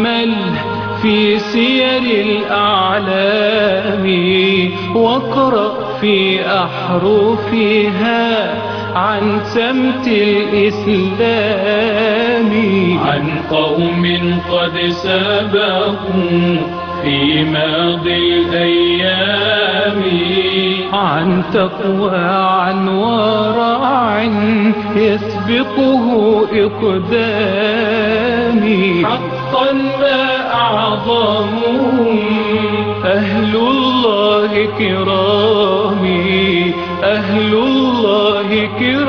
تأمل في سير الأعلام واقرأ في أحرفها عن سمت الإسلام، عن قوم قد سبقوا في ماضي الأيام، عن تقوى عن ورع يسبقه إقدامي، حقا ما أعظمهم أهل الله كرامي، أهل الله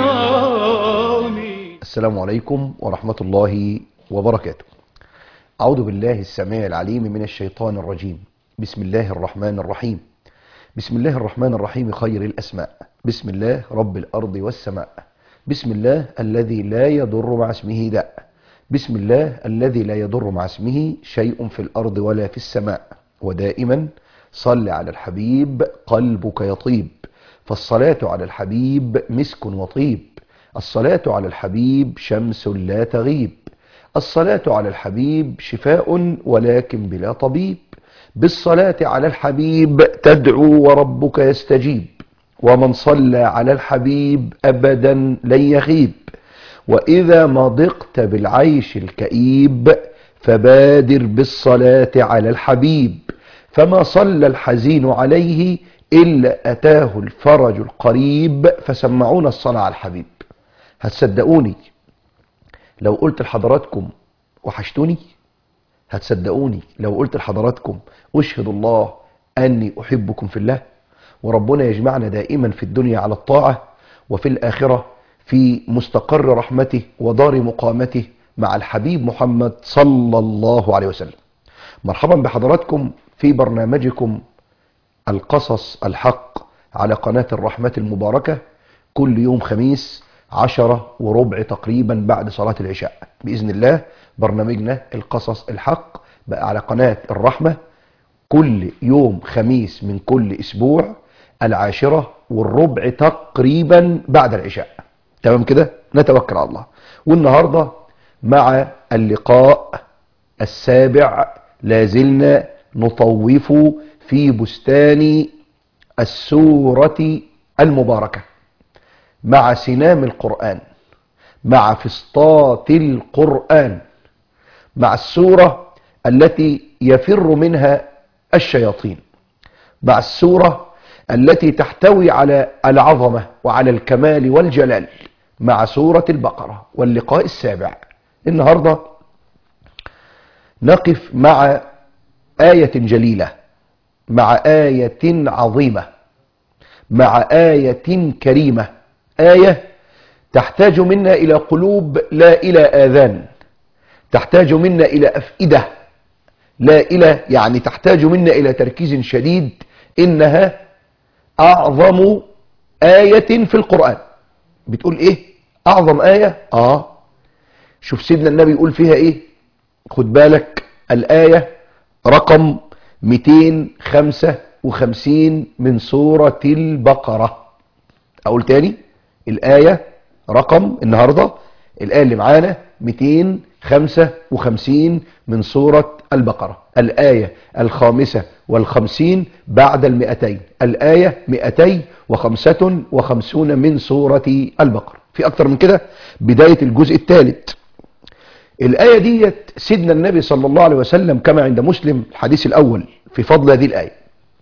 كرامي. السلام عليكم ورحمة الله وبركاته. أعوذ بالله السميع العليم من الشيطان الرجيم. بسم الله الرحمن الرحيم. بسم الله الرحمن الرحيم خير الأسماء. بسم الله رب الأرض والسماء. بسم الله الذي لا يضر مع اسمه داء. بسم الله الذي لا يضر مع اسمه شيء في الأرض ولا في السماء. ودائما صل على الحبيب قلبك يطيب، فالصلاة على الحبيب مسك وطيب. الصلاة على الحبيب شمس لا تغيب. الصلاة على الحبيب شفاء ولكن بلا طبيب. بالصلاة على الحبيب تدعو وربك يستجيب، ومن صلى على الحبيب أبدا لن يخيب. وإذا ما ضقت بالعيش الكئيب فبادر بالصلاة على الحبيب، فما صلى الحزين عليه إلا أتاه الفرج القريب. فسمعونا الصلاة على الحبيب. هتصدقوني لو قلت لحضراتكم وحشتوني؟ هتصدقوني لو قلت لحضراتكم أشهد الله أني أحبكم في الله؟ وربنا يجمعنا دائما في الدنيا على الطاعة، وفي الآخرة في مستقر رحمته ودار مقامته مع الحبيب محمد صلى الله عليه وسلم. مرحبا بحضراتكم في برنامجكم القصص الحق على قناة الرحمة المباركة، كل يوم خميس 10:15 تقريبا بعد صلاة العشاء بإذن الله. برنامجنا القصص الحق بقى على قناة الرحمة كل يوم خميس من كل أسبوع 10:15 تقريبا بعد العشاء. تمام كده؟ نتوكل على الله. والنهاردة مع اللقاء السابع لازلنا نطوف في بستان السورة المباركة، مع سنام القرآن، مع فسطاط القرآن، مع السورة التي يفر منها الشياطين، مع السورة التي تحتوي على العظمة وعلى الكمال والجلال، مع سورة البقرة. واللقاء السابع النهاردة نقف مع آية جليلة، مع آية عظيمة، مع آية كريمة، آية تحتاج منا إلى قلوب لا إلى آذان، تحتاج منا إلى أفئدة لا إلى، يعني تحتاج منا إلى تركيز شديد. إنها أعظم آية في القرآن. بتقول إيه؟ أعظم آية؟ شوف سيدنا النبي يقول فيها إيه؟ خد بالك، الآية رقم 255 من سورة البقرة. أقول تاني، الآية رقم النهاردة، الآية اللي معانا 255 من سورة البقرة، الآية 55 بعد 200، الآية 255 من سورة البقرة. في أكتر من كده، بداية الجزء الثالث. الآية دي سيدنا النبي صلى الله عليه وسلم كما عند مسلم الحديث الأول في فضل هذه الآية،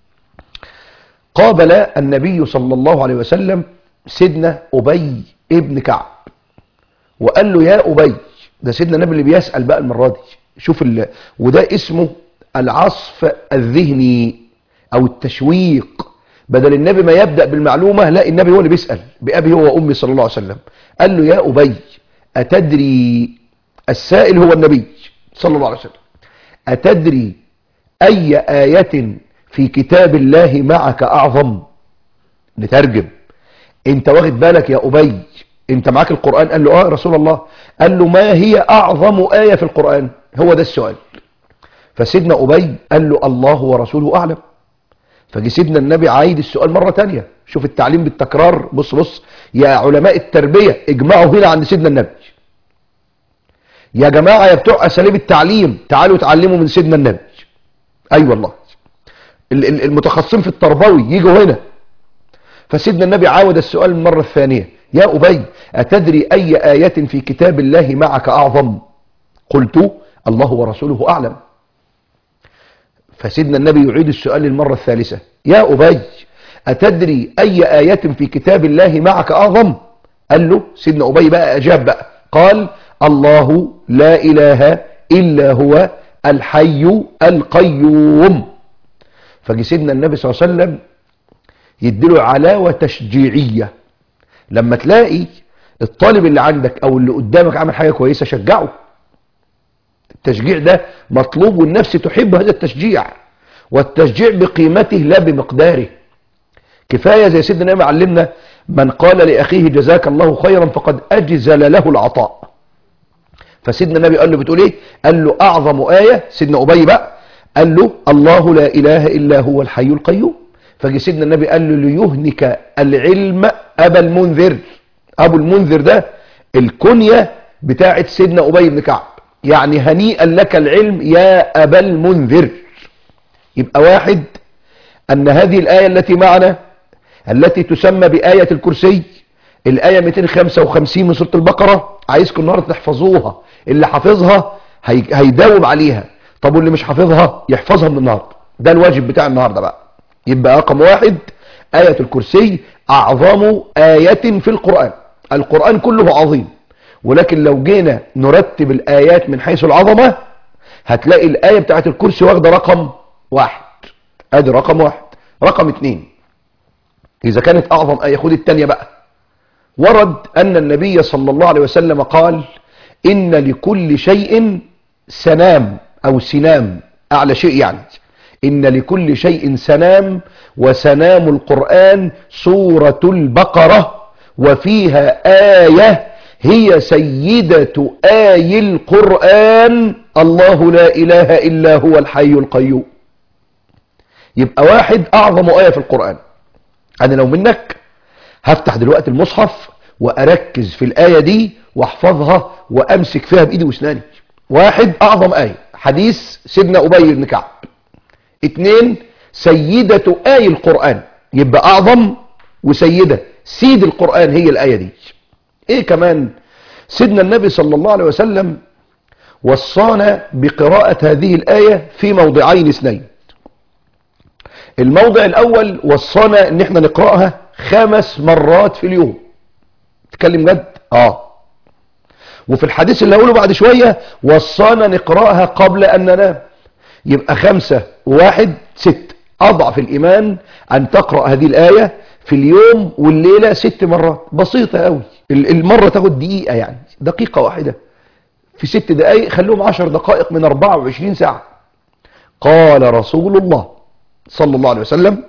قابل النبي صلى الله عليه وسلم سيدنا أبي ابن كعب وقال له يا أبي. ده سيدنا النبي اللي بيسأل بقى المرة دي. شوف وده اسمه العصف الذهني أو التشويق. بدل النبي ما يبدأ بالمعلومة، لا، النبي هو اللي بيسأل بأبي هو وأمي صلى الله عليه وسلم. قال له يا أبي أتدري، السائل هو النبي صلى الله عليه وسلم، أتدري أي آية في كتاب الله معك أعظم؟ نترجم. انت واخد بالك يا أبي؟ انت معاك القرآن؟ قال له يا رسول الله. قال له ما هي أعظم آية في القرآن؟ هو ده السؤال. فسيدنا أبي قال له الله ورسوله أعلم. فجي سيدنا النبي عايد السؤال مرة تانية. شوف التعليم بالتكرار. بص يا علماء التربية اجمعوا هنا عند سيدنا النبي. يا جماعة يا بتوع أساليب التعليم، تعالوا اتعلموا من سيدنا النبي. أي والله، المتخصصين في التربوي يجوا هنا. فسيدنا النبي عاود السؤال المرة الثانية: يا أبي أتدري أي آية في كتاب الله معك أعظم؟ قلت: الله ورسوله أعلم. فسيدنا النبي يعيد السؤال للمرة الثالثة: يا أبي أتدري أي آية في كتاب الله معك أعظم؟ قال له سيدنا أبي بقى أجاب بقى قال: الله لا إله إلا هو الحي القيوم. فجي سيدنا النبي صلى الله عليه وسلم يديله علاوة تشجيعية. لما تلاقي الطالب اللي عندك أو اللي قدامك عمل حاجة كويسة شجعه. التشجيع ده مطلوب، والنفس تحب هذا التشجيع، والتشجيع بقيمته لا بمقداره. كفاية زي سيدنا النبي علمنا: من قال لأخيه جزاك الله خيرا فقد أجزل له العطاء. فسيدنا النبي قال له: بتقول ايه؟ قال له: أعظم آية. سيدنا أبي بقى قال له: الله لا إله إلا هو الحي القيوم. فجي سيدنا النبي قال له: ليهنك العلم أبا المنذر. أبو المنذر ده الكنية بتاعت سيدنا أبي بن كعب، يعني هنيئا لك العلم يا أبا المنذر. يبقى واحد، أن هذه الآية التي معنا التي تسمى بآية الكرسي، الآية 255 من سورة البقرة، عايزكم النهارده تحفظوها. اللي حافظها هيداوم عليها، طب واللي مش حافظها يحفظها من النهارده. ده الواجب بتاع النهارده بقى. يبقى رقم واحد آية الكرسي أعظم آية في القرآن. القرآن كله عظيم، ولكن لو جينا نرتب الآيات من حيث العظمة هتلاقي الآية بتاعت الكرسي واخدة رقم واحد. ادي رقم واحد. رقم اتنين، إذا كانت أعظم آية خد التانية بقى. ورد أن النبي صلى الله عليه وسلم قال: إن لكل شيء سنام أو سنام، أعلى شيء يعني. إن لكل شيء سنام، وسنام القرآن سورة البقرة، وفيها آية هي سيدة آي القرآن: الله لا إله إلا هو الحي القيوم. يبقى واحد أعظم آية في القرآن. أنا لو منك هفتح دلوقتي المصحف وأركز في الآية دي واحفظها وأمسك فيها بإيدي واسناني. واحد أعظم آية، حديث سيدنا أبي بن كعب. اتنين، سيدة آي القرآن، يبقى أعظم وسيدة، سيد القرآن هي الآية دي. إيه كمان؟ سيدنا النبي صلى الله عليه وسلم وصانا بقراءة هذه الآية في موضعين اثنين. الموضع الأول وصانا إن احنا نقرأها 5 مرات في اليوم. تكلم جد؟ وفي الحديث اللي هقوله بعد شوية وصانا نقرأها قبل أن ننام. يبقى 5 و1 6. أضعف الإيمان أن تقرأ هذه الآية في اليوم والليلة 6 مرات. بسيطة قوي. المرة تاخد دقيقة، يعني دقيقة واحدة في 6 دقائق، خلوهم 10 دقائق من 24 ساعة. قال رسول الله صلى الله عليه وسلم: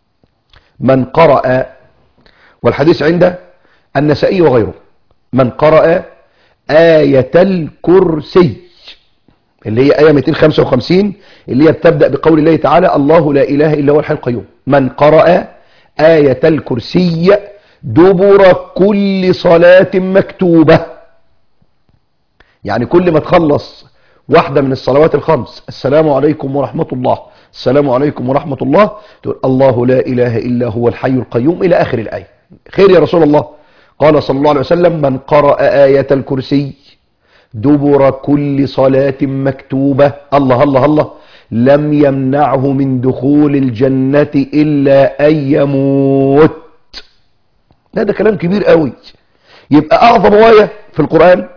من قرأ، والحديث عند النسائي وغيره، من قرأ آية الكرسي اللي هي آية 255 اللي هي بتبدأ بقول الله تعالى: الله لا إله إلا هو الحي القيوم. من قرأ آية الكرسي دبر كل صلاة مكتوبة، يعني كل ما تخلص واحدة من الصلوات الخمس: السلام عليكم ورحمة الله، السلام عليكم ورحمة الله، تقول: الله لا إله إلا هو الحي القيوم إلى آخر الآية. خير يا رسول الله. قال صلى الله عليه وسلم: من قرأ آية الكرسي دبر كل صلاة مكتوبة، الله الله الله، لم يمنعه من دخول الجنة إلا أن يموت. ده كلام كبير قوي. يبقى أعظم آية في القرآن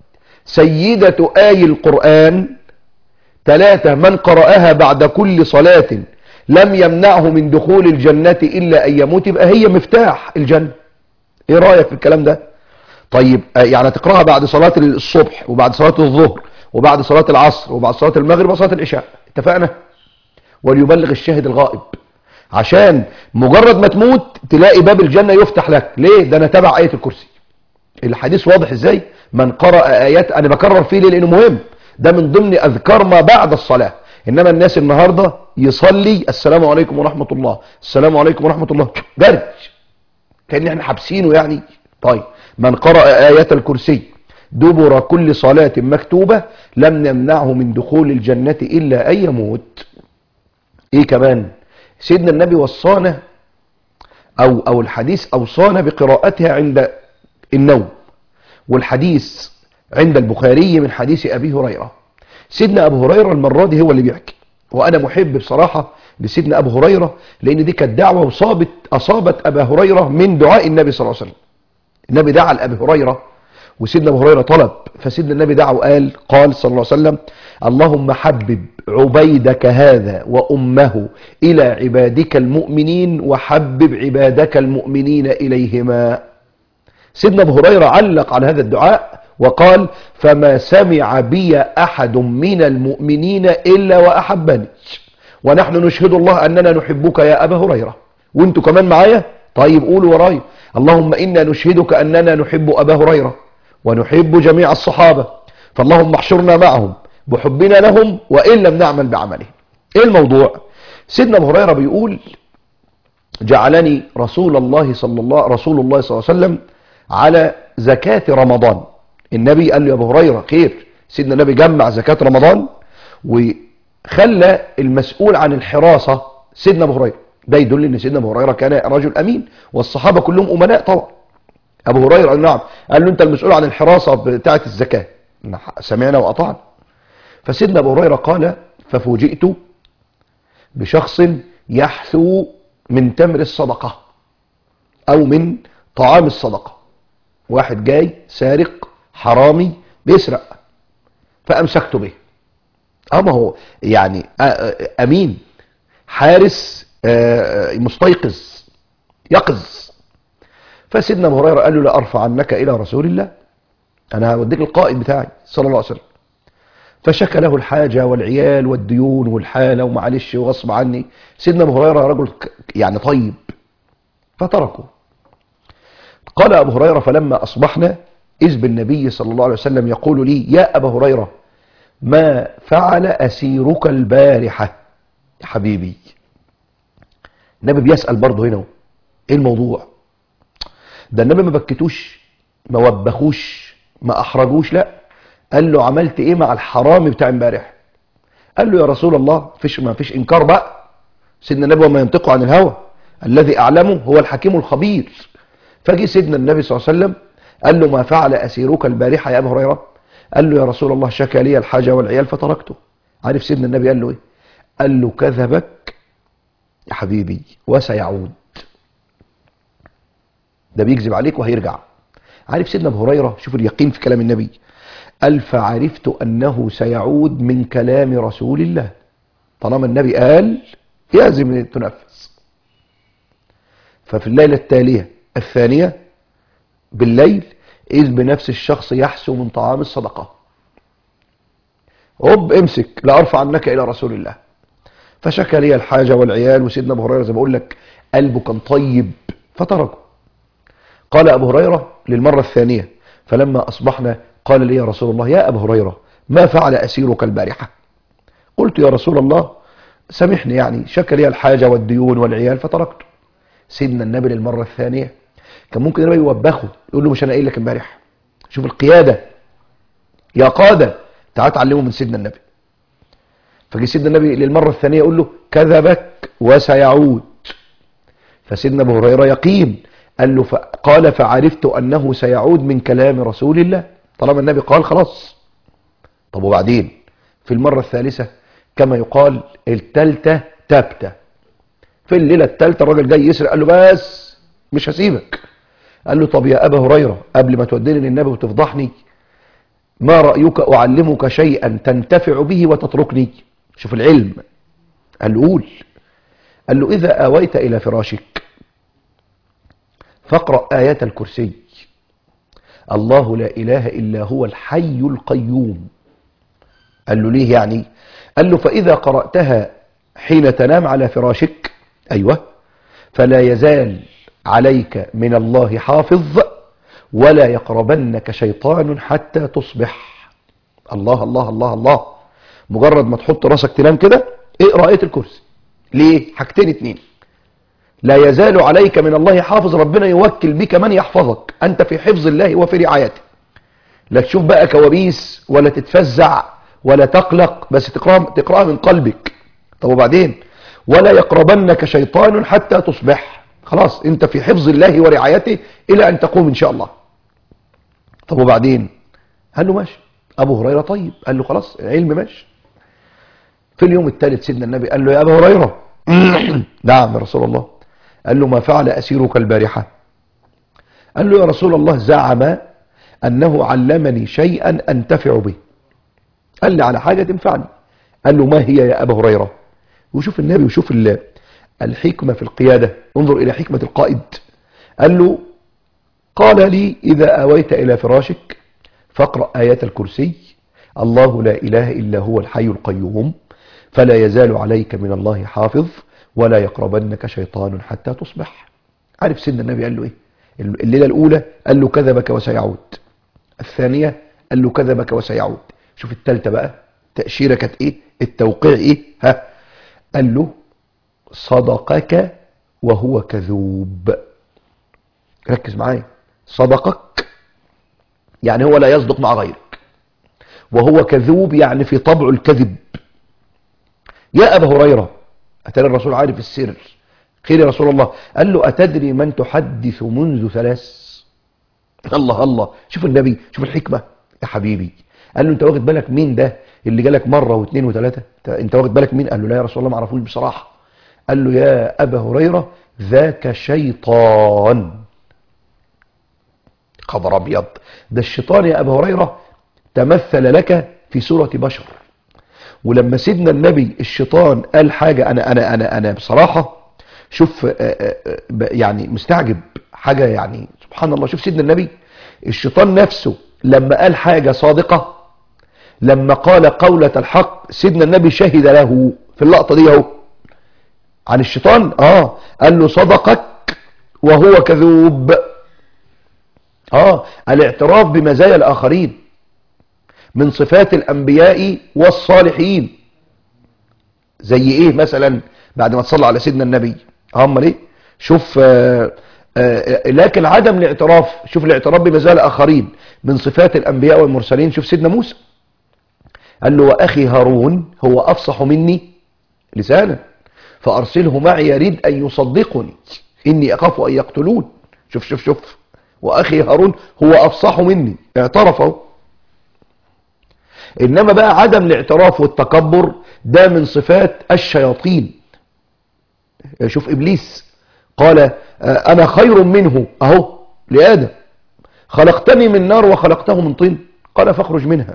سيدة آي القرآن. 3، من قرأها بعد كل صلاة لم يمنعه من دخول الجنة إلا أن يموت. يبقى هي مفتاح الجنة. ايه رأيك في الكلام ده؟ طيب يعني تقرأها بعد صلاة الصبح وبعد صلاة الظهر وبعد صلاة العصر وبعد صلاة المغرب وصلاة العشاء. اتفقنا؟ وليبلغ الشاهد الغائب، عشان مجرد ما تموت تلاقي باب الجنة يفتح لك. ليه؟ ده انا تبع آية الكرسي. الحديث واضح ازاي؟ من قرأ آيات، انا بكرر فيه ليه؟ لانه مهم. ده من ضمن اذكار ما بعد الصلاة. انما الناس النهاردة يصلي السلام عليكم ورحمة الله، السلام عليكم ورحمة الله، جرج كأن احنا حابسينه يعني. طيب، من قرأ آية الكرسي دبر كل صلاة مكتوبة لم نمنعه من دخول الجنة إلا أن يموت. إيه كمان؟ سيدنا النبي وصانا أو الحديث أوصانا بقراءتها عند النوم، والحديث عند البخاري من حديث أبي هريرة. سيدنا أبو هريرة المرة دي هو اللي بيحكي، وأنا محب بصراحة لسيدنا أبو هريرة، لأن دي كانت دعوة أصابت أبا هريرة من دعاء النبي صلى الله عليه وسلم. النبي دعا لأبي هريرة وسيدنا أبو هريرة طلب، فسيدنا النبي دعا وقال صلى الله عليه وسلم: اللهم حبب عبيدك هذا وأمه إلى عبادك المؤمنين وحبب عبادك المؤمنين إليهما. سيدنا أبو هريرة علق على هذا الدعاء وقال: فما سمع بي أحد من المؤمنين إلا وأحبني. ونحن نشهد الله أننا نحبك يا أبا هريرة، وانتوا كمان معايا؟ طيب قولوا وراي: اللهم إنا نشهدك أننا نحب أبا هريرة ونحب جميع الصحابة، فاللهم احشرنا معهم بحبنا لهم وإن لم نعمل بعملهم. إيه الموضوع؟ سيدنا أبو هريرة بيقول: جعلني رسول الله صلى الله عليه وسلم على زكاة رمضان. النبي قال له: يا أبو هريرة خير. سيدنا النبي جمع زكاة رمضان وخلى المسؤول عن الحراسة سيدنا أبو هريرة. ده يدل ان سيدنا أبو هريرة كان رجل أمين، والصحابة كلهم أمناء طبعا. أبو هريرة قال: نعم. قال له: أنت المسؤول عن الحراسة بتاعة الزكاة. سمعنا وأطعنا. فسيدنا أبو هريرة قال: ففوجئت بشخص يحثو من تمر الصدقة أو من طعام الصدقة. واحد جاي سارق حرامي بيسرق، فأمسكت به. أما هو يعني أمين حارس مستيقظ يقظ. فسيدنا أبو هريرة قال له: لا أرفع عنك إلى رسول الله، أنا هوديك القائد بتاعي صلى الله عليه وسلم. فشكى له الحاجة والعيال والديون والحالة ومعلش وغصب عني. سيدنا أبو هريرة رجل يعني طيب فتركه. قال أبو هريرة: فلما أصبحنا إذ بالنبي صلى الله عليه وسلم يقول لي: يا أبا هريرة ما فعل أسيرك البارحة؟ يا حبيبي، النبي بيسأل برضه هنا إيه الموضوع؟ ده النبي ما بكتوش، ما وبخوش، ما أحرجوش، لا، قال له: عملت إيه مع الحرامي بتاع امبارح؟ قال له: يا رسول الله ما فيش إنكار بقى، سيدنا النبي وما ينطق عن الهوى، الذي أعلمه هو الحكيم الخبير. فجي سيدنا النبي صلى الله عليه وسلم قال له: ما فعل أسيرك البارحة يا أبا هريرة؟ قال له: يا رسول الله شكى لي الحاجة والعيال فتركته. عارف سيدنا النبي قال له إيه؟ قال له: كذبك يا حبيبي وسيعود، ده بيكذب عليك وهيرجع. عارف سيدنا ابو هريره، شوف اليقين في كلام النبي، قال: فعرفت انه سيعود من كلام رسول الله. طالما النبي قال لازم تنفذ. ففي الليله التاليه الثانيه بالليل اذ بنفس الشخص يحسو من طعام الصدقه. امسك، لا ارفع عنك الى رسول الله. فشكى لي الحاجه والعيال، وسيدنا ابو هريره زي ما بقول لك قلبه كان طيب فتركه. قال أبو هريرة للمرة الثانية: فلما أصبحنا قال لي: يا رسول الله يا أبو هريرة ما فعل أسيرك البارحة؟ قلت: يا رسول الله سامحني، يعني شكى لي الحاجة والديون والعيال فتركته. سيدنا النبي للمرة الثانية كان ممكن النبي يوبخه يقول له: مش أنا قايل لك امبارح؟ شوف القيادة يا قادة، تعال تعلموا من سيدنا النبي. فجي سيدنا النبي للمرة الثانية يقول له: كذبك وسيعود. فسيدنا أبو هريرة يقين، قال له: قال: فعرفت أنه سيعود من كلام رسول الله. طالما النبي قال خلاص. طب وبعدين في المرة الثالثة كما يقال التالتة تابتة. في الليلة التالتة الراجل جاي يسرق، قال له: بس مش هسيبك. قال له: طب يا أبا هريرة قبل ما توديني للنبي وتفضحني، ما رأيك أعلمك شيئا تنتفع به وتتركني؟ شوف العلم. قال له: قول. قال له: إذا آويت إلى فراشك فاقرأ آيات الكرسي: الله لا إله إلا هو الحي القيوم. قال له: ليه يعني؟ قال له: فإذا قرأتها حين تنام على فراشك، أيوة، فلا يزال عليك من الله حافظ ولا يقربنك شيطان حتى تصبح. الله الله الله الله. مجرد ما تحط راسك تنام كده اقرأ آية الكرسي. ليه؟ حاجتين اتنين: لا يزال عليك من الله حافظ، ربنا يوكل بك من يحفظك، أنت في حفظ الله وفي رعايته. لا تشوف بقى كوابيس ولا تتفزع ولا تقلق، بس تقرأها من قلبك. طب وبعدين؟ ولا يقربنك شيطان حتى تصبح. خلاص انت في حفظ الله ورعايته الى ان تقوم ان شاء الله. طب وبعدين؟ قال له ماشي. ابو هريرة طيب، قال له خلاص العلم ماشي. في اليوم الثالث سيدنا النبي قال له يا ابا هريرة نعم يا رسول الله. قال له ما فعل اسيرك البارحة؟ قال له يا رسول الله زعم انه علمني شيئا انتفع به. قال لي على حاجة تنفعني. قال له ما هي يا ابا هريرة؟ وشوف النبي وشوف الحكمة في القيادة، انظر الى حكمة القائد. قال له قال لي اذا اويت الى فراشك فاقرأ آيات الكرسي، الله لا اله الا هو الحي القيوم، فلا يزال عليك من الله حافظ، ولا يقربنك شيطان حتى تصبح. عارف سيدنا النبي قال له ايه؟ الليلة الاولى قال له كذبك وسيعود، الثانية قال له كذبك وسيعود. شوف الثالثة بقى تأشيرة كانت ايه؟ التوقيع ايه؟ قال له صدقك وهو كذوب. ركز معايا، صدقك يعني هو لا يصدق مع غيرك، وهو كذوب يعني في طبع الكذب. يا أبا هريرة، أتى الرسول عارف السر، خير يا رسول الله. قال له أتدري من تحدث منذ 3؟ الله الله، شوف النبي، شوف الحكمة يا حبيبي. قال له انت واخد بالك مين ده اللي جالك مرة واثنين وثلاثة؟ انت واخد بالك مين؟ قال له لا يا رسول الله ما اعرفوش بصراحة. قال له يا أبا هريرة ذاك شيطان. خبر ابيض، ده الشيطان يا أبا هريرة تمثل لك في صورة بشر. ولما سيدنا النبي الشيطان قال حاجة أنا بصراحة شوف يعني مستعجب حاجة، يعني سبحان الله. شوف سيدنا النبي الشيطان نفسه لما قال حاجة صادقة، لما قال قولة الحق سيدنا النبي شهد له في اللقطة دي اهو عن الشيطان. قال له صدقك وهو كذوب. الاعتراف بمزايا الآخرين من صفات الأنبياء والصالحين. زي ايه مثلا؟ بعد ما تصلى على سيدنا النبي امال ايه؟ شوف لكن عدم الاعتراف، شوف الاعتراف بمزايا الآخرين من صفات الأنبياء والمرسلين. شوف سيدنا موسى قال له وأخي هارون هو أفصح مني لسانا فأرسله معي يريد أن يصدقني إني أخاف أن يقتلون. شوف شوف شوف، وأخي هارون هو أفصح مني، اعترفه. إنما بقى عدم الاعتراف والتكبر ده من صفات الشياطين. شوف إبليس قال أنا خير منه أهو لآدم، خلقتني من نار وخلقته من طين، قال فاخرج منها.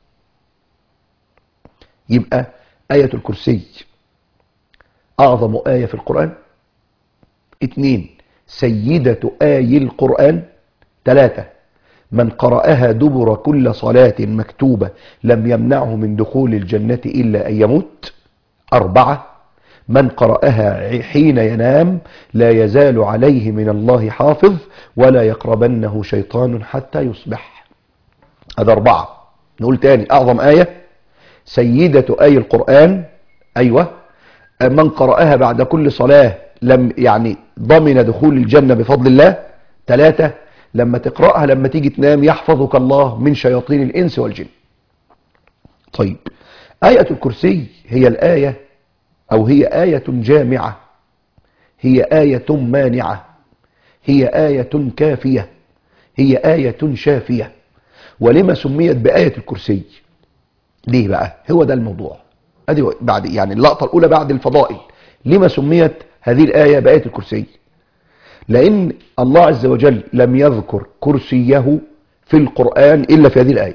يبقى آية الكرسي أعظم آية في القرآن. 2 سيدة آي القرآن. 3 من قرأها دبر كل صلاة مكتوبة لم يمنعه من دخول الجنة إلا أن يموت. 4 من قرأها حين ينام لا يزال عليه من الله حافظ ولا يقربنه شيطان حتى يصبح. هذا 4. نقول تاني، أعظم آية سيدة آي القرآن، أيوة، من قرأها بعد كل صلاة لم يعني ضمن دخول الجنة بفضل الله. 3 لما تقرأها لما تيجي تنام يحفظك الله من شياطين الإنس والجن. طيب، آية الكرسي هي الآية أو هي آية جامعة، هي آية مانعة، هي آية كافية، هي آية شافية. ولما سميت بآية الكرسي؟ ليه بقى؟ هو ده الموضوع. ادي بعد يعني اللقطة الأولى بعد الفضائل. لما سميت هذه الآية بآية الكرسي؟ لأن الله عز وجل لم يذكر كرسيه في القرآن إلا في هذه الآية.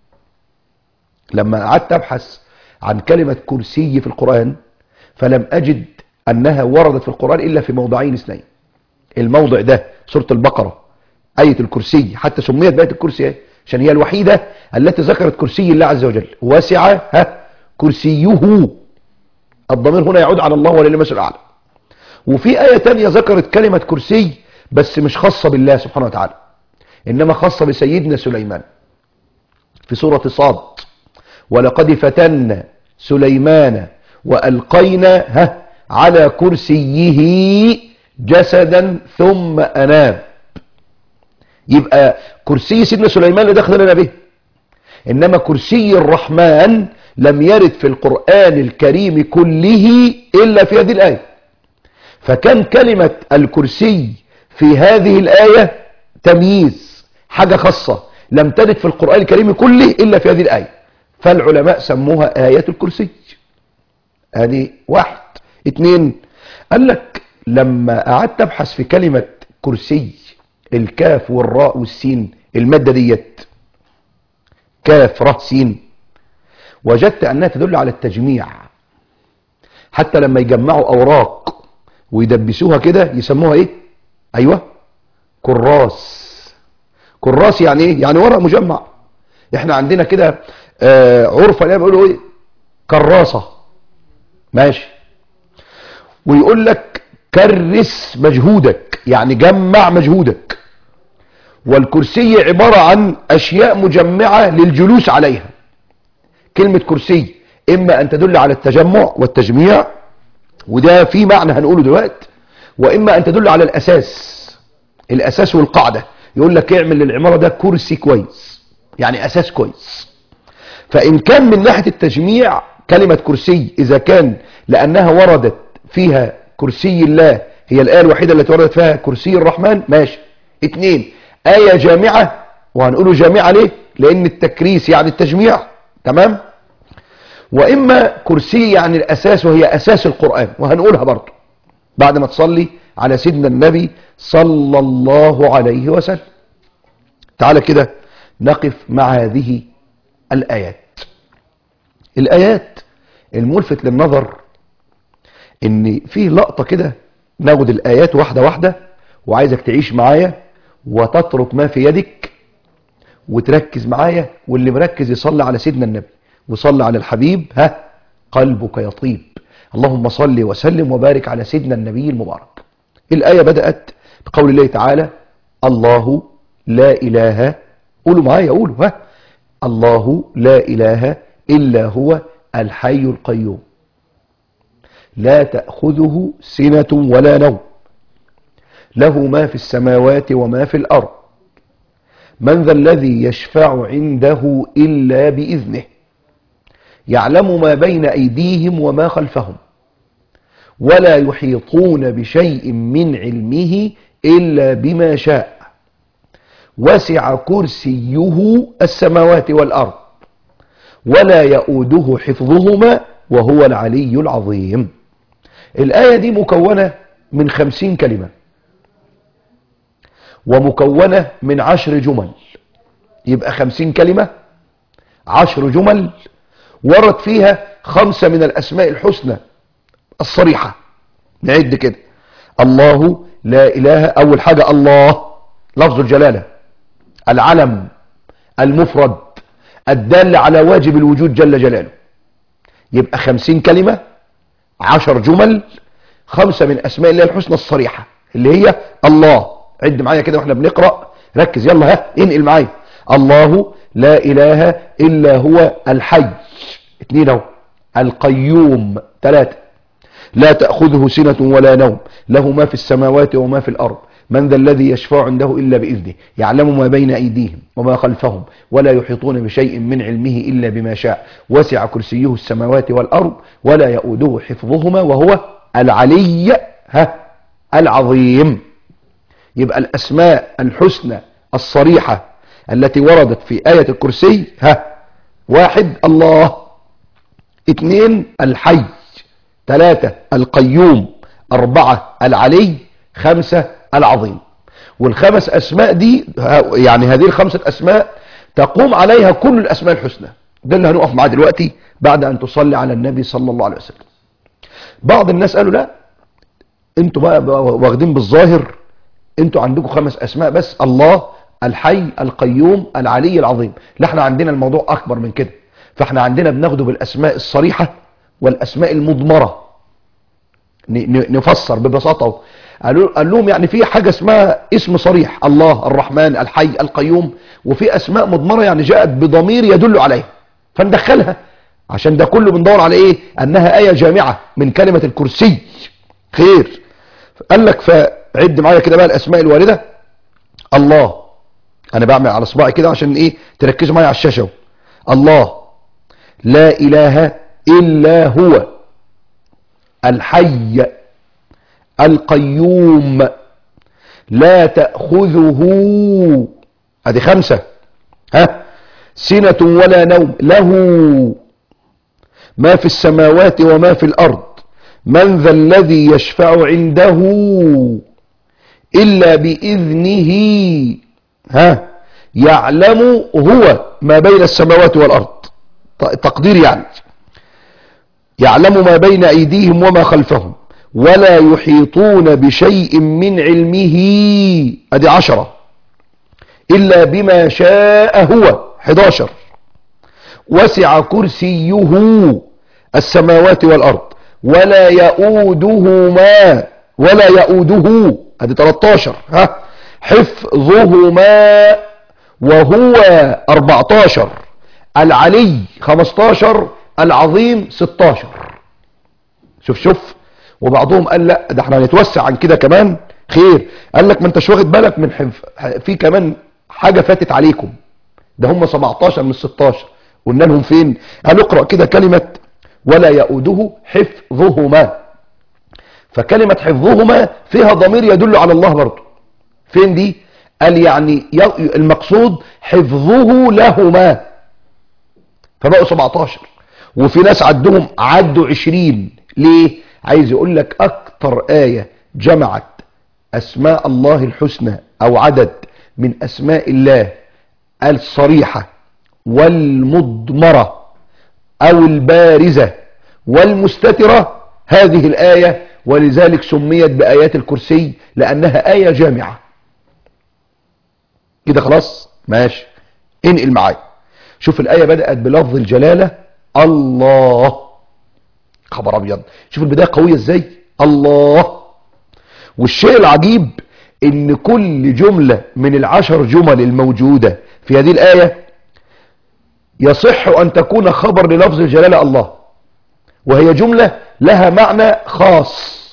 لما قعدت أبحث عن كلمة كرسي في القرآن فلم أجد أنها وردت في القرآن إلا في موضعين 2. الموضع ده سورة البقرة آية الكرسي، حتى سميت بآية الكرسي عشان هي الوحيدة التي ذكرت كرسي الله عز وجل. واسع كرسيه، الضمير هنا يعود على الله ولله المثل الأعلى. وفي آية تانية ذكرت كلمة كرسي بس مش خاصة بالله سبحانه وتعالى، إنما خاصة بسيدنا سليمان في سورة صاد. ولقد فتنا سليمان وألقينا على كرسيه جسدا ثم أناب. يبقى كرسي سيدنا سليمان اللي دخل لنا به إنما كرسي الرحمن لم يرد في القرآن الكريم كله إلا في هذه الآية. فكان كلمة الكرسي في هذه الآية تمييز، حاجة خاصة لم ترد في القرآن الكريم كله إلا في هذه الآية، فالعلماء سموها آية الكرسي. هذه واحد. اتنين، قال لك لما قعدت أبحث في كلمة كرسي، الكاف والراء والسين، المادة ديت كاف راء سين، وجدت أنها تدل على التجميع. حتى لما يجمعوا أوراق ويدبسوها كده يسموها إيه؟ أيوة، كراس. كراس يعني إيه؟ يعني ورق مجمع. إحنا عندنا كده عرفا بيقولوا إيه؟ كراسة. ماشي. ويقول لك كرس مجهودك، يعني جمع مجهودك. والكرسي عبارة عن أشياء مجمعة للجلوس عليها. كلمة كرسي إما أن تدل على التجمع والتجميع، وده في معنى هنقوله دلوقتي، وإما أن تدل على الأساس والقاعدة. يقول لك اعمل للعمارة ده كرسي كويس، يعني أساس كويس. فإن كان من ناحية التجميع كلمة كرسي، إذا كان لأنها وردت فيها كرسي الله، هي الآية الوحيدة التي وردت فيها كرسي الرحمن، ماشي. اتنين، آية جامعة، وهنقوله جامعة ليه؟ لأن التكريس يعني التجميع، تمام. وإما كرسي يعني الأساس، وهي أساس القرآن، وهنقولها برضو بعد ما تصلي على سيدنا النبي صلى الله عليه وسلم. تعالى كده نقف مع هذه الآيات. الآيات الملفت للنظر ان فيه لقطة كده، ناخد الآيات واحدة واحدة، وعايزك تعيش معايا وتترك ما في يدك وتركز معايا، واللي مركز يصلي على سيدنا النبي وصلي على الحبيب، قلبك يطيب. اللهم صل وسلم وبارك على سيدنا النبي المبارك. الآية بدأت بقول الله تعالى: الله لا إله، قولوا معايا، قولوا الله لا إله إلا هو الحي القيوم، لا تأخذه سنة ولا نوم، له ما في السماوات وما في الأرض، من ذا الذي يشفع عنده إلا بإذنه، يعلم ما بين أيديهم وما خلفهم، ولا يحيطون بشيء من علمه إلا بما شاء، وسع كرسيه السماوات والأرض، ولا يؤوده حفظهما وهو العلي العظيم. الآية دي مكونة من 50 كلمة، ومكونة من 10 جمل، يبقى 50 كلمة 10 جمل، ورد فيها 5 من الأسماء الحسنى الصريحة. نعد كده: الله لا إله، أول حاجة الله لفظ الجلالة، العلم المفرد الدال على واجب الوجود جل جلاله. يبقى 50 كلمة 10 جمل، 5 من أسماء الله الحسنى الصريحة اللي هي الله. عد معايا كده واحنا بنقرأ، ركز يلا، انقل معايا: الله لا إله إلا هو الحي، 2 اهو، القيوم 3، لا تأخذه سنة ولا نوم، له ما في السماوات وما في الأرض، من ذا الذي يشفع عنده إلا بإذنه، يعلم ما بين أيديهم وما خلفهم، ولا يحيطون بشيء من علمه إلا بما شاء، وسع كرسيه السماوات والأرض، ولا يؤوده حفظهما وهو العلي العظيم. يبقى الأسماء الحسنى الصريحة التي وردت في آية الكرسي: 1 الله، 2 الحي، 3 القيوم، 4 العلي، 5 العظيم. والخمس أسماء دي، يعني هذه ال5 أسماء تقوم عليها كل الأسماء الحسنى. ده اللي هنقف معاه دلوقتي بعد أن تصلي على النبي صلى الله عليه وسلم. بعض الناس قالوا: لا، انتوا بقى واخدين بالظاهر، انتوا عندكم 5 أسماء بس، الله، الحي، القيوم، العلي، العظيم. لا، احنا عندنا الموضوع أكبر من كده. فاحنا عندنا بناخده بالأسماء الصريحة والأسماء المضمرة. نفسر ببساطة. قال لهم يعني في حاجة اسمها اسم صريح، الله، الرحمن، الحي، القيوم، وفي أسماء مضمرة يعني جاءت بضمير يدل عليها، فندخلها. عشان ده كله بندور على ايه؟ أنها آية جامعة من كلمة الكرسي. خير. قال لك فعد معايا كده بقى الأسماء الواردة. الله، أنا بعمل على صباعي كده عشان ايه تركزوا معايا على الشاشة. الله لا إله إلا هو الحي القيوم لا تأخذه، ادي 5 سنة ولا نوم، له ما في السماوات وما في الأرض، من ذا الذي يشفع عنده إلا بإذنه، يعلم هو ما بين السماوات والأرض، تقدير يعني يعلم ما بين أيديهم وما خلفهم ولا يحيطون بشيء من علمه، ادي 10 إلا بما شاء هو، 11 وسع كرسيه السماوات والأرض ولا يؤودهما، ولا يؤوده، ادي 13 حفظهما وهو 14 العلي 15 العظيم 16. شوف وبعضهم قال لا ده احنا هنتوسع عن كده كمان خير، قال لك ما انتش واخد بالك من في كمان حاجة فاتت عليكم، ده هم 17 من 16 قلنا لهم فين؟ قال اقرأ كده كلمة ولا يؤوده حفظهما، فكلمة حفظهما فيها ضمير يدل على الله برضه، فين دي؟ قال يعني المقصود حفظه لهما، فبقوا 17. وفي ناس عدوا 20. ليه؟ عايز يقول لك اكتر آية جمعت اسماء الله الحسنى او عدد من اسماء الله الصريحة والمضمرة او البارزة والمستترة هذه الآية، ولذلك سميت بآيات الكرسي لأنها آية جامعة. كده خلاص ماشي، انقل معايا. شوف الآية بدأت بلفظ الجلالة الله، خبر أبيض، شوف البداية قوية ازاي، الله. والشيء العجيب ان كل جملة من ال10 جمل الموجودة في هذه الآية يصح أن تكون خبر للفظ الجلالة الله، وهي جملة لها معنى خاص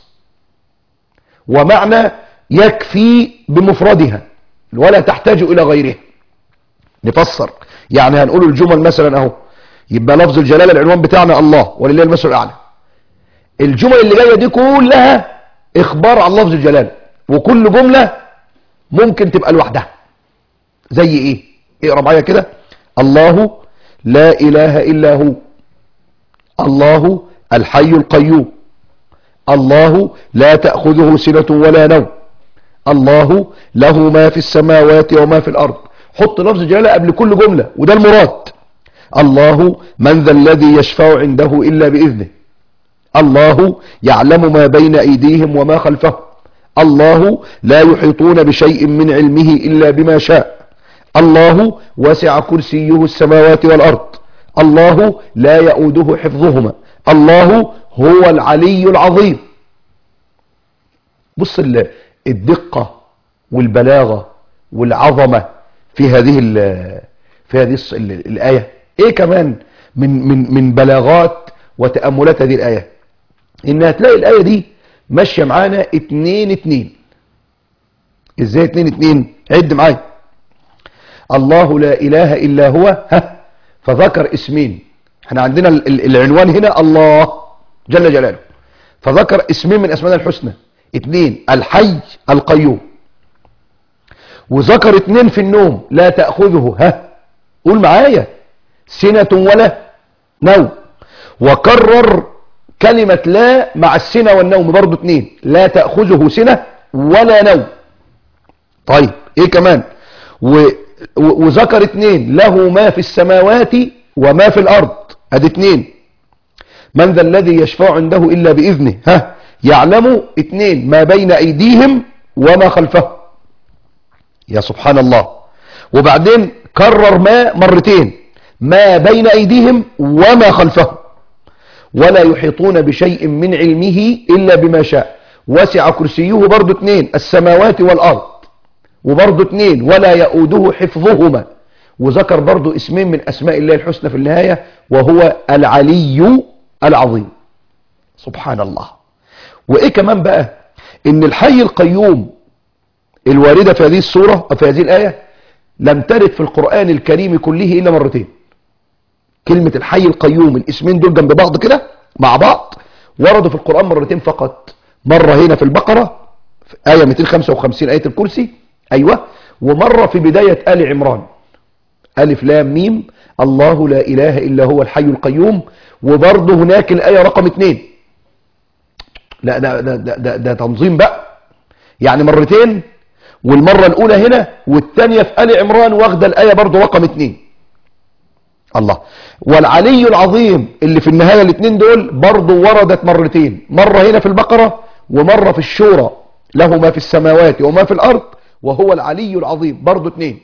ومعنى يكفي بمفردها ولا تحتاج إلى غيرها. نفسر يعني هنقول الجمل مثلا اهو، يبقى لفظ الجلالة العنوان بتاعنا الله ولله المثل الأعلى. الجمل اللي جاية دي كلها إخبار عن لفظ الجلالة، وكل جملة ممكن تبقى لوحدها. زي ايه؟ اقرأ معايا كده. الله لا إله إلا هو، الله الحي القيوم، الله لا تأخذه سنة ولا نوم، الله له ما في السماوات وما في الأرض. حط لفظ جلالة قبل كل جملة وده المراد. الله من ذا الذي يشفع عنده إلا بإذنه، الله يعلم ما بين أيديهم وما خلفهم، الله لا يحيطون بشيء من علمه إلا بما شاء، الله وسع كرسيه السماوات والأرض، الله لا يؤوده حفظهما، الله هو العلي العظيم. بص الدقة والبلاغة والعظمة في هذه الآية. ايه كمان من بلاغات وتأملات هذه الآية؟ ان هتلاقي الآية دي ماشية معانا 2-2. ازاي 2-2؟ عد معايا. الله لا إله إلا هو فذكر اسمين، احنا عندنا العنوان هنا الله جل جلاله، فذكر اسمين من اسمائنا الحسنى، 2 الحي القيوم، وذكر 2 في النوم لا تأخذه قول معايا سنة ولا نوم، وكرر كلمة لا مع السنة والنوم برضو 2 لا تأخذه سنة ولا نوم. طيب ايه كمان؟ وذكر 2 له ما في السماوات وما في الأرض، ادي 2 من ذا الذي يشفع عنده إلا بإذنه، يعلم 2 ما بين أيديهم وما خلفهم. يا سبحان الله. وبعدين كرر ما مرتين، ما بين أيديهم وما خلفهم، ولا يحيطون بشيء من علمه إلا بما شاء، وسع كرسيه برضو 2 السماوات والأرض، وبرضو 2 ولا يؤوده حفظهما، وذكر برضو اسمين من أسماء الله الحسنى في النهاية وهو العلي العظيم. سبحان الله. وإيه كمان بقى؟ إن الحي القيوم الواردة في هذه السورة أو في هذه الآية لم ترد في القرآن الكريم كله إلا مرتين. كلمة الحي القيوم، الاسمين دول جنب بعض كده مع بعض وردوا في القرآن مرتين فقط. مرة هنا في البقرة في آية 255 آية الكرسي، أيوة، ومرة في بداية آل عمران، ألف لام ميم الله لا إله إلا هو الحي القيوم. وبرضه هناك الآية رقم 2. لا ده تنظيم بقى، يعني مرتين، والمرة الأولى هنا والثانية في آل عمران واخدة الآية برضه رقم 2. الله. والعلي العظيم اللي في النهاية الاثنين دول برضه وردت مرتين، مرة هنا في البقرة ومرة في الشورى، له ما في السماوات وما في الأرض وهو العلي العظيم، برضه 2.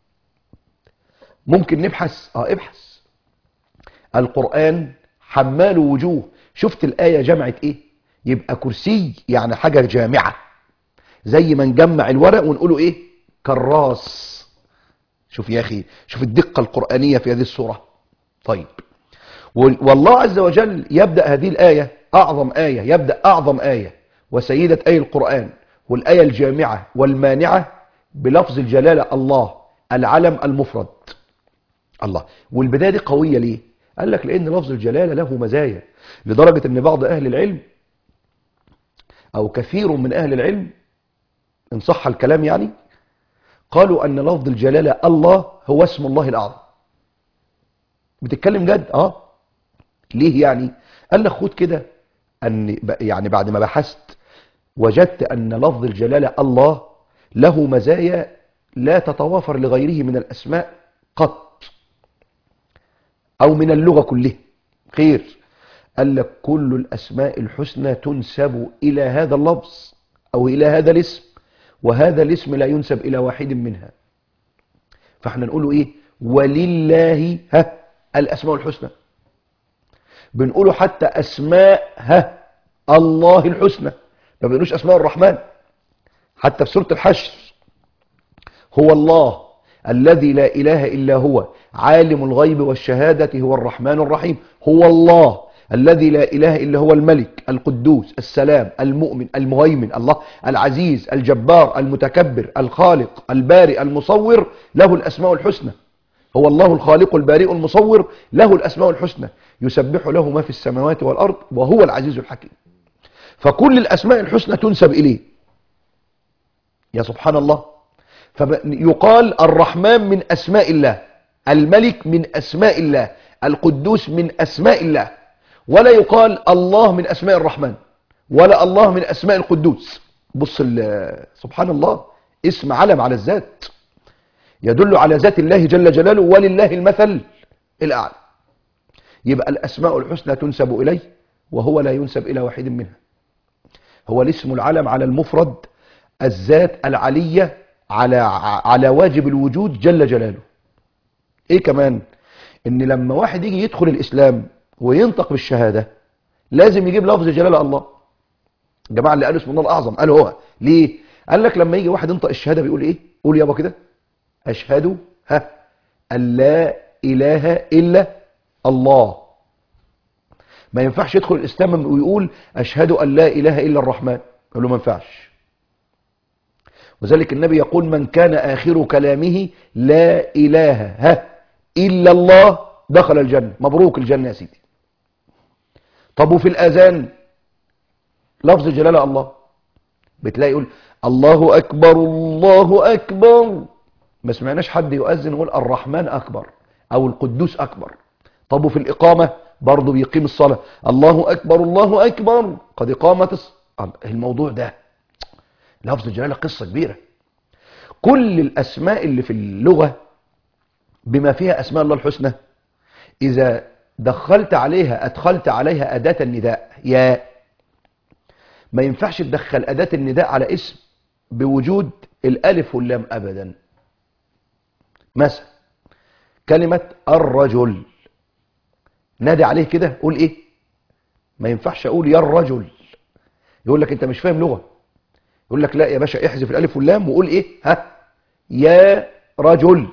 ممكن نبحث، ابحث. القرآن حمال وجوه. شفت الآية جمعت ايه؟ يبقى كرسي يعني حاجة جامعة، زي ما نجمع الورق ونقوله ايه؟ كراس. شوف يا اخي، شوف الدقة القرآنية في هذه السورة. طيب، والله عز وجل يبدأ هذه الآية أعظم آية، يبدأ أعظم آية وسيدة آية القرآن والآية الجامعة والمانعة بلفظ الجلالة الله، العلم المفرد الله. والبداية دي قوية ليه؟ قال لك لأن لفظ الجلالة له مزايا، لدرجة أن بعض أهل العلم أو كثير من أهل العلم إن صح الكلام يعني قالوا أن لفظ الجلالة الله هو اسم الله الأعظم. بتتكلم جد؟ ليه يعني؟ قال لك خد كده، أن يعني بعد ما بحثت وجدت أن لفظ الجلالة الله له مزايا لا تتوافر لغيره من الأسماء قط أو من اللغة كلها. خير، قال لك كل الأسماء الحسنى تنسب إلى هذا اللفظ أو إلى هذا الاسم، وهذا الاسم لا ينسب إلى واحد منها. فاحنا نقوله إيه؟ ولله الأسماء الحسنى. بنقوله حتى أسماء الله الحسنى، ما بنقولوش أسماء الرحمن. حتى في سورة الحشر هو الله الذي لا إله إلا هو عالم الغيب والشهادة هو الرحمن الرحيم. هو الله الذي لا إله إلا هو الملك القدوس السلام المؤمن المهيمن الله العزيز الجبار المتكبر الخالق البارئ المصور، له الأسماء الحسنى. هو الله الخالق البارئ المصور، له الأسماء الحسنى، يسبح له ما في السماوات والأرض وهو العزيز الحكيم. فكل الأسماء الحسنى تنسب إليه. يا سبحان الله. فيقال الرحمن من أسماء الله، الملك من أسماء الله، القدوس من أسماء الله، ولا يقال الله من أسماء الرحمن ولا الله من أسماء القدوس. بص سبحان الله، اسم علم على الذات يدل على ذات الله جل جلاله، ولله المثل الأعلى. يبقى الأسماء الحسنى تنسب إليه وهو لا ينسب إلى واحد منها. هو الاسم العلم على المفرد، الذات العلية على واجب الوجود جل جلاله. ايه كمان؟ ان لما واحد يجي يدخل الاسلام وينطق بالشهادة لازم يجيب لفظ جلالة الله. الجماعة اللي قالوا اسم الله الاعظم قالوا هو ليه؟ قال لك لما يجي واحد ينطق الشهادة بيقول ايه؟ قول يابا كده، اشهد ان لا اله الا الله. ما ينفعش يدخل الاسلام ويقول اشهد ان لا اله الا الرحمن، قال له ما ينفعش. وذلك النبي يقول من كان آخر كلامه لا إله إلا الله دخل الجنة. مبروك الجنة يا سيدي. طب وفي الأذان لفظ جلالة الله بتلاقي يقول الله أكبر الله أكبر، ما سمعناش حد يؤذن يقول الرحمن أكبر أو القدوس أكبر. طب وفي الإقامة برضه بيقيم الصلاة الله أكبر الله أكبر قد إقامة الموضوع ده لفظ الجلالة قصة كبيرة. كل الأسماء اللي في اللغة بما فيها أسماء الله الحسنى إذا أدخلت عليها أداة النداء يا، ما ينفعش تدخل أداة النداء على اسم بوجود الألف واللام أبدا. مثلا كلمة الرجل نادي عليه كده قول إيه؟ ما ينفعش أقول يا الرجل. يقول لك أنت مش فاهم لغة. يقول لك لا يا باشا احذف الالف واللام وقول ايه؟ يا رجل.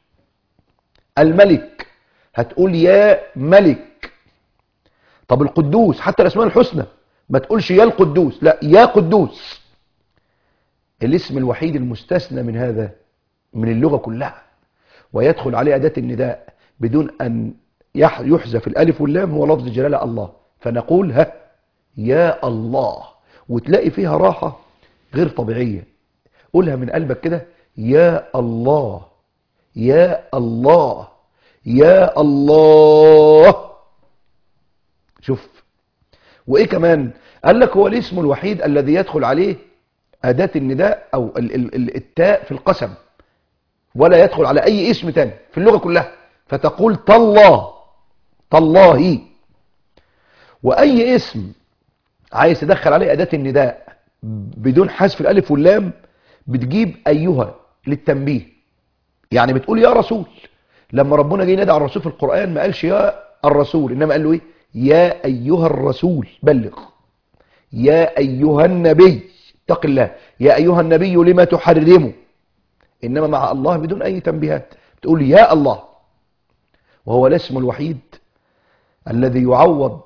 الملك هتقول يا ملك. طب القدوس حتى الاسماء الحسنى ما تقولش يا القدوس، لا يا قدوس. الاسم الوحيد المستثنى من هذا من اللغة كلها ويدخل عليه أداة النداء بدون أن يحذف الألف واللام هو لفظ الجلالة الله، فنقول ها يا الله، وتلاقي فيها راحة غير طبيعية. قولها من قلبك كده، يا الله يا الله يا الله. شوف. وإيه كمان؟ قال لك هو الاسم الوحيد الذي يدخل عليه أداة النداء أو التاء في القسم، ولا يدخل على أي اسم تاني في اللغة كلها، فتقول تالله تالله. وأي اسم عايز تدخل عليه أداة النداء بدون حذف الألف واللام بتجيب أيها للتنبيه. يعني بتقول يا رسول، لما ربنا جه ينادي على الرسول في القرآن ما قالش يا الرسول، إنما قال له إيه؟ يا أيها الرسول بلغ، يا أيها النبي اتق الله، يا أيها النبي لما تحرمه. إنما مع الله بدون أي تنبيهات بتقول يا الله. وهو الاسم الوحيد الذي يعوض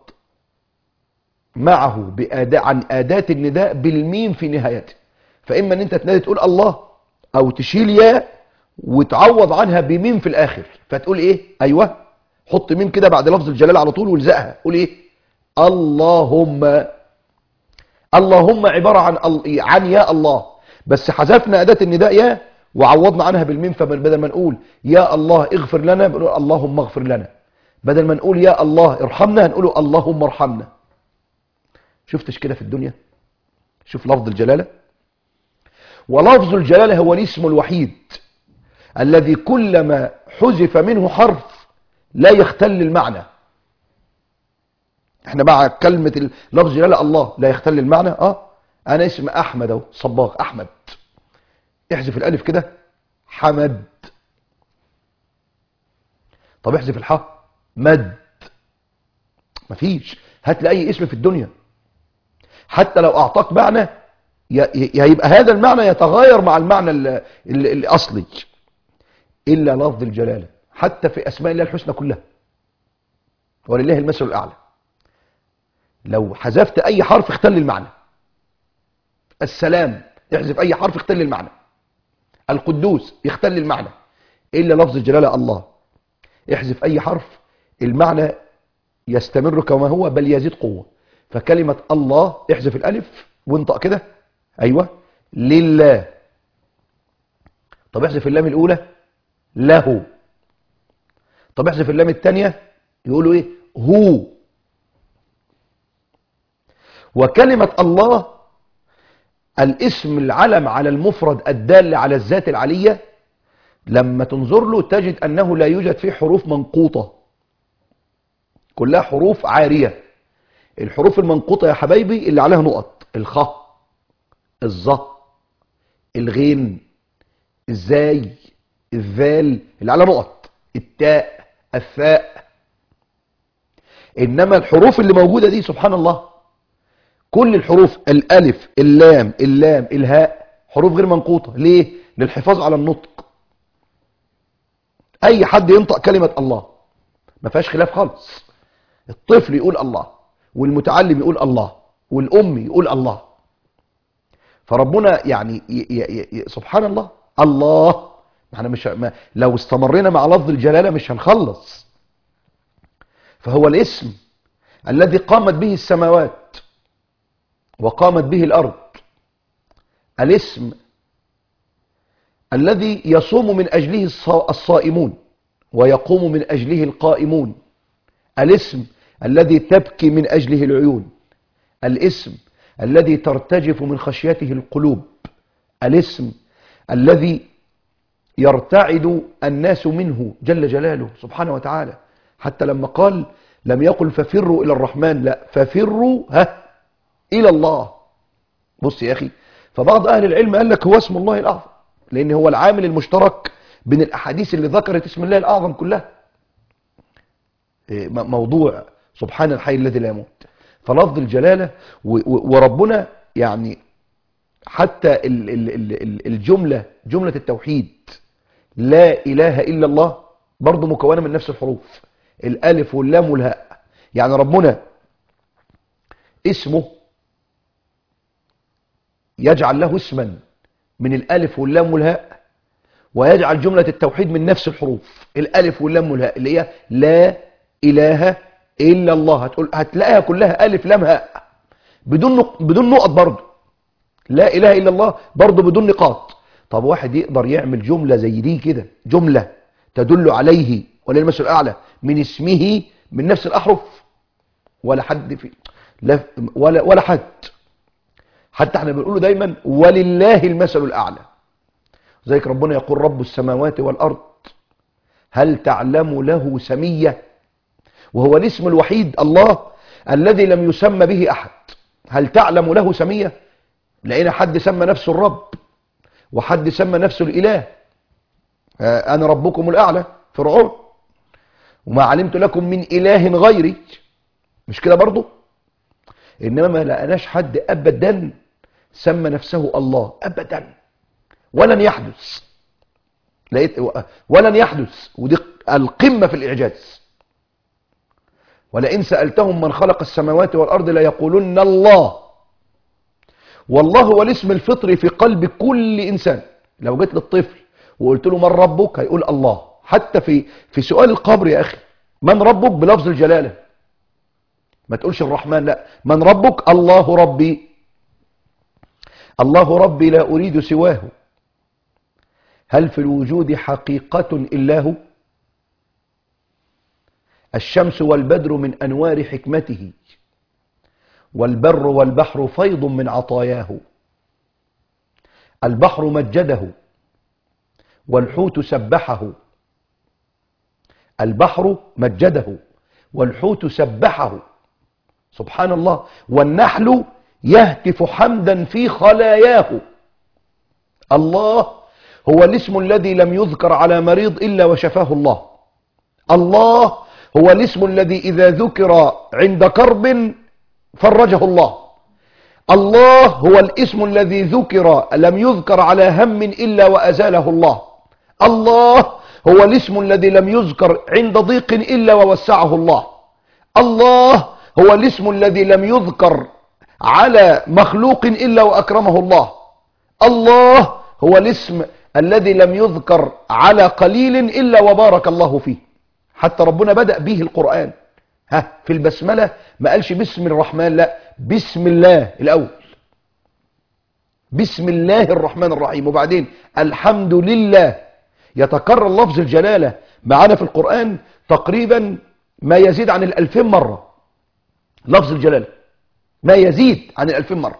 معه عن أداة النداء بالميم في نهايته. فإما أن أنت تنادي تقول الله، أو تشيل يا وتعوض عنها بميم في الآخر، فتقول إيه؟ أيوة، حط ميم كده بعد لفظ الجلال على طول والزقها، قول إيه؟ اللهم. اللهم عبارة عن يا الله، بس حذفنا أداة النداء يا وعوضنا عنها بالميم، فبدل ما نقول يا الله اغفر لنا بنقول اللهم اغفر لنا، بدل ما نقول يا الله ارحمنا هنقول اللهم ارحمنا. شفتش كده في الدنيا؟ شوف لفظ الجلالة. ولفظ الجلالة هو الاسم الوحيد الذي كلما حذف منه حرف لا يختل المعنى. احنا مع كلمة لفظ جلالة الله لا يختل المعنى. انا اسم احمد اهو، صباغ احمد، احذف الالف كده حمد. طب احذف الحاء مد. مفيش. هات لي اي اسم في الدنيا حتى لو اعطاك معنى يبقى هذا المعنى يتغير مع المعنى الاصلي، الا لفظ الجلالة. حتى في اسماء الله الحسنى كلها ولله المثل الاعلى، لو حذفت اي حرف اختل المعنى. السلام يحذف اي حرف اختل المعنى، القدوس يختل المعنى، الا لفظ الجلالة الله. احذف اي حرف المعنى يستمر كما هو بل يزيد قوة. فكلمة الله احذف الالف وانطق كده، ايوه، لله. طب احذف اللام الاولى له. طب احذف اللام الثانية يقولوا ايه؟ هو. وكلمة الله الاسم العلم على المفرد الدال على الذات العلية، لما تنظر له تجد أنه لا يوجد فيه حروف منقوطة، كلها حروف عارية. الحروف المنقوطة يا حبايبي اللي عليها نقط: الخاء، الظا، الغين، الزاي، الذال اللي عليها نقط، التاء، الثاء. إنما الحروف اللي موجودة دي سبحان الله كل الحروف، الألف، اللام، الهاء، حروف غير منقوطة. ليه؟ للحفاظ على النطق. أي حد ينطق كلمة الله ما فيهاش خلاف خالص. الطفل يقول الله، والمتعلم يقول الله، والأم يقول الله. فربنا يعني سبحان الله. الله احنا لو استمرنا مع لفظ الجلالة مش هنخلص. فهو الاسم الذي قامت به السماوات وقامت به الأرض، الاسم الذي يصوم من أجله الصائمون ويقوم من أجله القائمون، الاسم الذي تبكي من أجله العيون، الاسم الذي ترتجف من خشيته القلوب، الاسم الذي يرتعد الناس منه جل جلاله سبحانه وتعالى. حتى لما قال لم يقل ففروا إلى الرحمن، لا، ففروا إلى الله. بص يا أخي، فبعض أهل العلم قال لك هو اسم الله الأعظم، لأن هو العامل المشترك بين الأحاديث اللي ذكرت اسم الله الأعظم كلها، موضوع سبحان الحي الذي لا يموت. فلفظ الجلالة وربنا يعني حتى الجملة، جملة التوحيد لا إله إلا الله، برضو مكونة من نفس الحروف، الألف واللام والهاء. يعني ربنا اسمه يجعل له اسما من الألف واللام والهاء، ويجعل جملة التوحيد من نفس الحروف الألف واللام والهاء اللي هي لا إله إلا الله. هتلاقيها كلها ألف لام هاء بدون نقط برضه. لا إله إلا الله برضه بدون نقاط. طب واحد يقدر يعمل جملة زي دي كده، جملة تدل عليه ولله المثل الأعلى من اسمه من نفس الأحرف؟ ولا حد في لا ولا حد. حتى احنا بنقوله دايما ولله المثل الأعلى. ذلك ربنا يقول رب السماوات والأرض هل تعلم له سمية، وهو الاسم الوحيد الله الذي لم يسمى به أحد. هل تعلم له سمية؟ لقينا حد سمى نفسه الرب وحد سمى نفسه الإله. أنا ربكم الأعلى فرعون، وما علمت لكم من إله غيري، مش كده برضو؟ إنما ما لقناش حد أبدا سمى نفسه الله أبدا، ولن يحدث. لقيت ولن يحدث، ودي القمة في الإعجاز. ولئن سألتهم من خلق السماوات والأرض ليقولن الله. والله هو الاسم الفطري في قلب كل إنسان. لو جيت للطفل وقلت له من ربك هيقول الله. حتى في سؤال القبر يا أخي، من ربك بلفظ الجلالة، ما تقولش الرحمن، لا، من ربك؟ الله ربي. الله ربي لا أريد سواه. هل في الوجود حقيقة إلا هو؟ الشمس والبدر من أنوار حكمته، والبر والبحر فيض من عطاياه. البحر مجده والحوت سبحه. البحر مجده والحوت سبحه، سبحان الله. والنحل يهتف حمدا في خلاياه. الله هو الاسم الذي لم يذكر على مريض إلا وشفاه الله. الله هو الاسم الذي إذا ذكر عند كرب فرجه الله. الله هو الاسم الذي ذكر لم يذكر على هم إلا وأزاله الله. الله هو الاسم الذي لم يذكر عند ضيق إلا ووسعه الله. الله هو الاسم الذي لم يذكر على مخلوق إلا وأكرمه الله. الله هو الاسم الذي لم يذكر على قليل إلا وبارك الله فيه. حتى ربنا بدأ به القرآن في البسملة، ما قالش بسم الرحمن، لا، بسم الله الأول، بسم الله الرحمن الرحيم، وبعدين الحمد لله. يتكرر لفظ الجلالة معنا في القرآن تقريبا ما يزيد عن 2000 مرة. لفظ الجلالة ما يزيد عن 2000 مرة.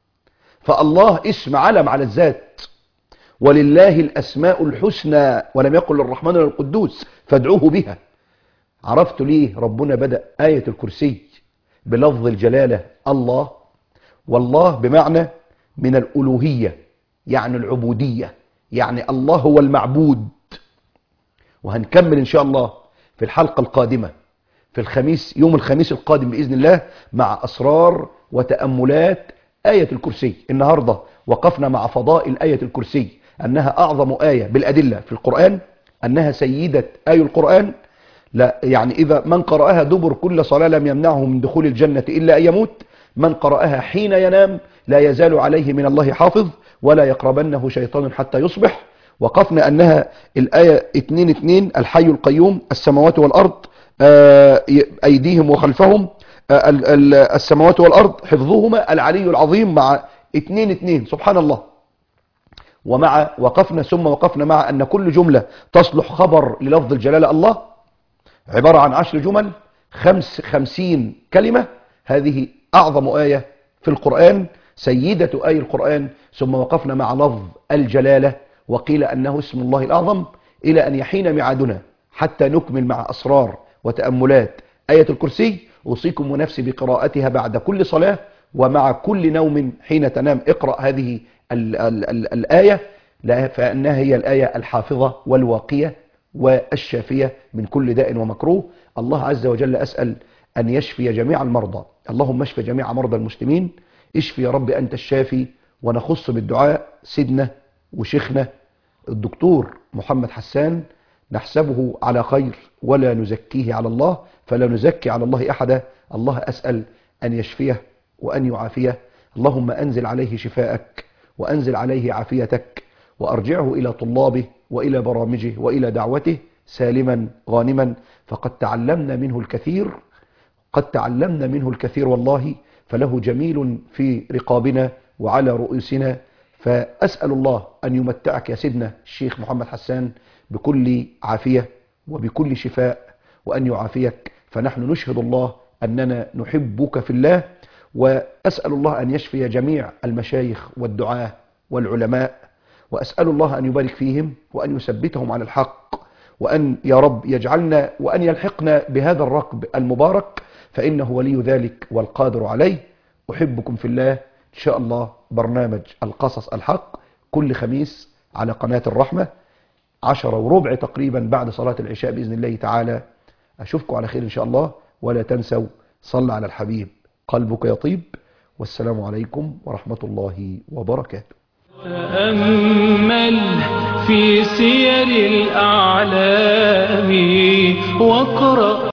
فالله اسم علم على الذات. ولله الأسماء الحسنى، ولم يقل الرحمن ولا القدوس فادعوه بها. عرفت ليه ربنا بدأ آية الكرسي بلفظ الجلالة الله؟ والله بمعنى من الألوهية، يعني العبودية، يعني الله هو المعبود. وهنكمل إن شاء الله في الحلقة القادمة في الخميس، يوم الخميس القادم بإذن الله، مع أسرار وتأملات آية الكرسي. النهاردة وقفنا مع فضائل آية الكرسي، أنها أعظم آية بالأدلة في القرآن، أنها سيدة آية القرآن. لا يعني إذا من قرأها دبر كل صلاة لم يمنعه من دخول الجنة إلا أن يموت. من قرأها حين ينام لا يزال عليه من الله حافظ، ولا يقربنه شيطان حتى يصبح. وقفنا أنها الآية 2:2 الحي القيوم، السماوات والأرض أيديهم وخلفهم، السماوات والأرض حفظهما العلي العظيم، مع 2:2 سبحان الله. ومع وقفنا مع أن كل جملة تصلح خبر للفظ الجلالة الله عبارة عن 10 جمل 50 كلمة. هذه أعظم آية في القرآن، سيدة آية القرآن. ثم وقفنا مع لفظ الجلالة، وقيل أنه اسم الله الأعظم، إلى أن يحين معادنا حتى نكمل مع أسرار وتأملات آية الكرسي. أوصيكم ونفسي بقراءتها بعد كل صلاة ومع كل نوم حين تنام. اقرأ هذه الآية، فإنها هي الآية الحافظة والواقية والشافية من كل داء ومكروه. الله عز وجل أسأل أن يشفي جميع المرضى. اللهم اشف جميع مرضى المسلمين. اشفي يا رب أنت الشافي. ونخص بالدعاء سيدنا وشيخنا الدكتور محمد حسان، نحسبه على خير ولا نزكيه على الله، فلا نزكي على الله أحدا. الله أسأل أن يشفيه وأن يعافيه. اللهم أنزل عليه شفاءك وأنزل عليه عافيتك، وأرجعه إلى طلابه وإلى برامجه وإلى دعوته سالما غانما، فقد تعلمنا منه الكثير، قد تعلمنا منه الكثير والله، فله جميل في رقابنا وعلى رؤوسنا. فأسأل الله أن يمتعك يا سيدنا الشيخ محمد حسان بكل عافية وبكل شفاء، وأن يعافيك، فنحن نشهد الله أننا نحبك في الله. وأسأل الله أن يشفي جميع المشايخ والدعاة والعلماء، وأسأل الله أن يبارك فيهم وأن يثبتهم على الحق، وأن يا رب يجعلنا وأن يلحقنا بهذا الركب المبارك، فإنه ولي ذلك والقادر عليه. أحبكم في الله. إن شاء الله برنامج القصص الحق كل خميس على قناة الرحمة 10:15 تقريبا بعد صلاة العشاء بإذن الله تعالى. أشوفكم على خير إن شاء الله، ولا تنسوا صل على الحبيب قلبك يطيب. والسلام عليكم ورحمة الله وبركاته. تأمل في سير الأعلام واقرأ